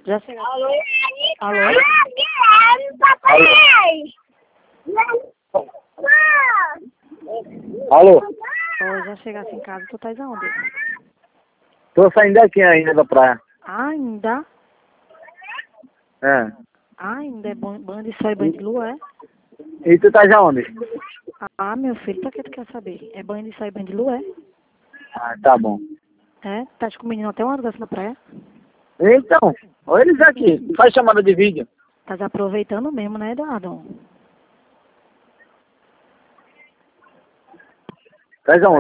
Já chega. Alô? Alô? Alô? Oi, já chegasse em casa, tu estás aonde? Tô saindo daqui ainda da praia. Ainda? É. Ainda é banho de sol e banho de lua, é? E tu tá aonde? Ah, meu filho, pra que tu quer saber? É banho de sol e banho de lua, é? Ah, tá bom. É? Tá com o menino até uma hora dessa na praia? Então, olha eles aqui. Faz chamada de vídeo. Tá aproveitando mesmo, né, Eduardo? Faz aonde?